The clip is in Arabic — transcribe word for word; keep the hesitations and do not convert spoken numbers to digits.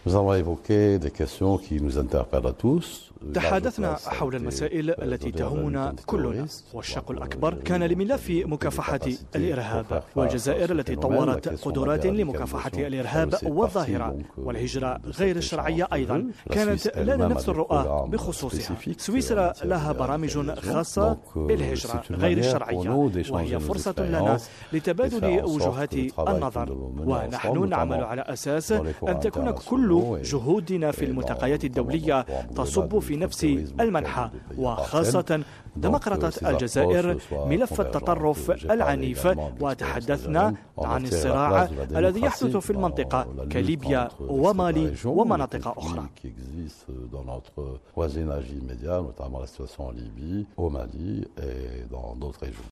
تحدثنا حول المسائل التي تهمنا كلنا، والشق الأكبر كان لملف مكافحة الإرهاب، والجزائر التي طورت قدرات لمكافحة الإرهاب والظاهرة والهجرة غير الشرعية أيضا كانت لنا نفس الرؤى بخصوصها. سويسرا لها برامج خاصة بالهجرة غير الشرعية، وهي فرصة لنا لتبادل وجهات النظر، ونحن نعمل على أساس أن تكون كل جهودنا في الملتقيات الدولية تصب في نفس المنحى، وخاصة عندما قرأت الجزائر ملف التطرف العنيف، وتحدثنا عن الصراع الذي يحدث في المنطقة كليبيا ومالي ومناطق أخرى.